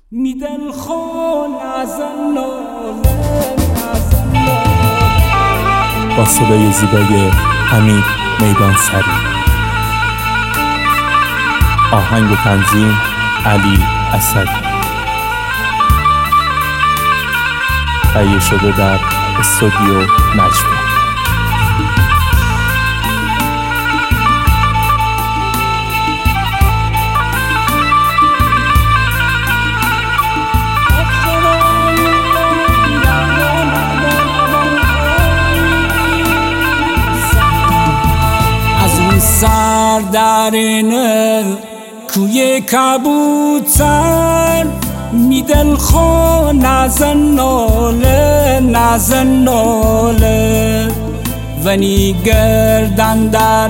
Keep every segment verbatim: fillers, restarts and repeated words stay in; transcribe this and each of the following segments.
میدل خون از ناله از با صدای زیبای حمید میدانسری. آهنگ و تنظیم علی اسدی. تهیه شده در استودیو نجوى. سر درینه کوی کبوتر میدل خون نزن ناله نزن ناله ونی گردن در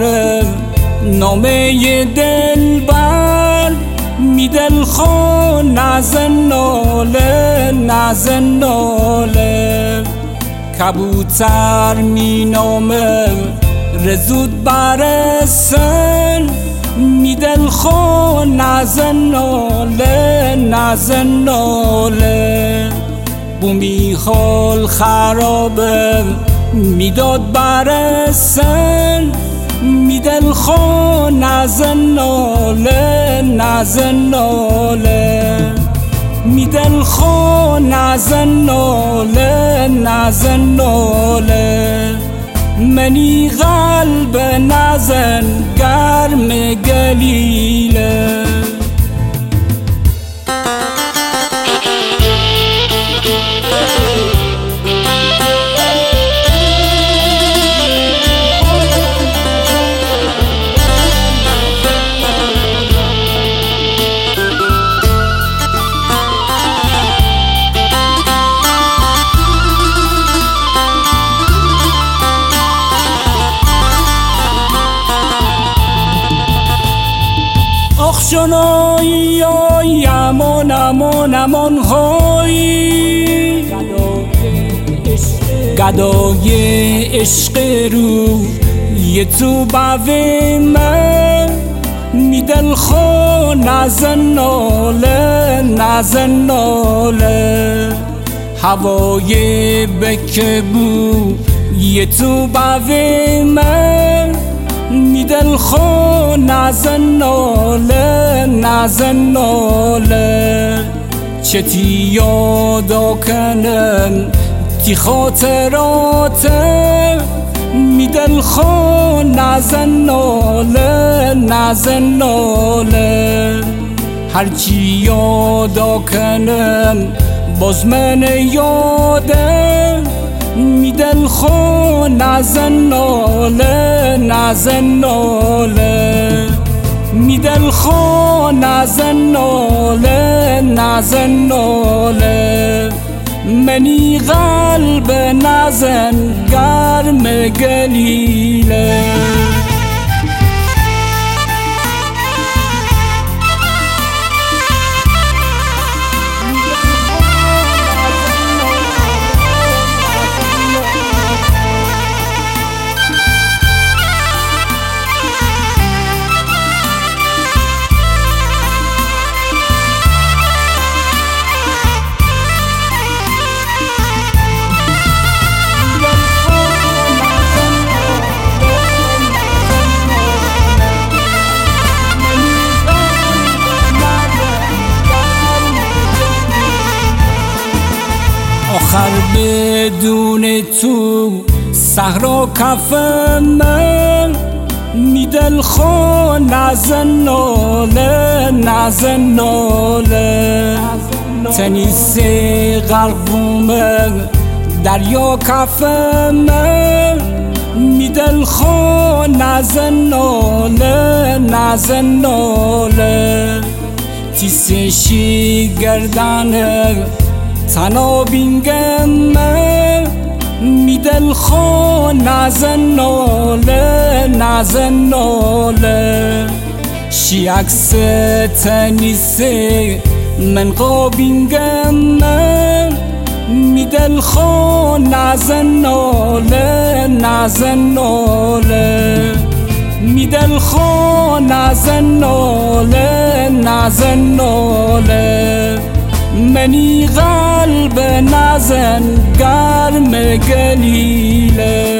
نامه دل بر میدل خون نزن ناله نزن ناله کبوتر می نامه رزود برسن میدل خون نزن ناله نزن ناله بومی خال خرابه میداد برسن میدل خون نزن ناله نزن ناله میدل خون نزن ناله نزن ناله منی قلب نزن گرم گلیله شنایی آی امان امان امان های گدای عشق رو یه تو باوی من میدل خون نزن ناله نزن ناله هوای بکبو یه تو باوی من میدل خون نزن ناله نزن ناله چتی یادا کنن تی خاطرات میدل خون نزن ناله نزن ناله هرچی یادا کنن باز من یاده میدل خون نزن ناله نزن ناله میدل خون نزن ناله نزن ناله منی قلب نزن گرم گلیله آخر بدون تو صحرا کف من میدل خون نزن ناله نزن ناله تنیس غربوم دریا کف من میدل خون نزن ناله نزن ناله تیسشی گردن تنها بینگم من میدل خون نزن ناله نزن ناله شی عکس تنیسه من قابینگم من میدل خون نزن ناله نزن ناله میدل خون نزن ناله نزن ناله منی قلب نزن گرم گلیله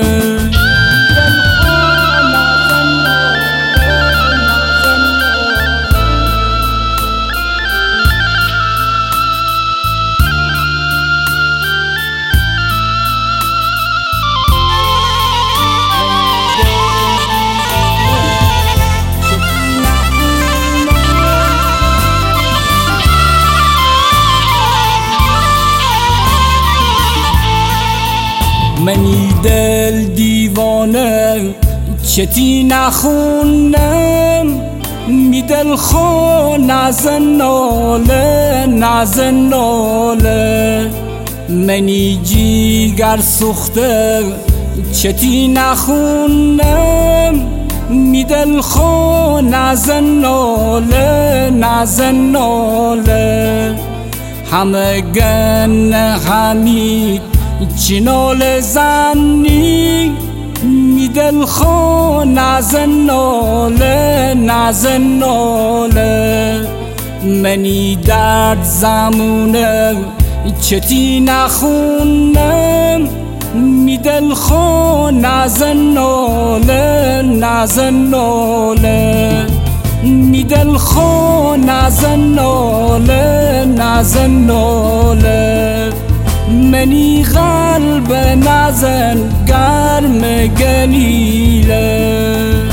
منی دل دیوانه چتی نخونم می دل خون نزن ناله نزن ناله منی جیگر سوخته چتی نخونم می دل خون نزن ناله نزن ناله همه گن حمید چنال زنی می دل خون نزن ناله نزن ناله منی درد زمونه چتی نخونم می دل خون نزن ناله نزن ناله می دل خون نزن ناله نزن ناله منی قلب نزن گرم گلیله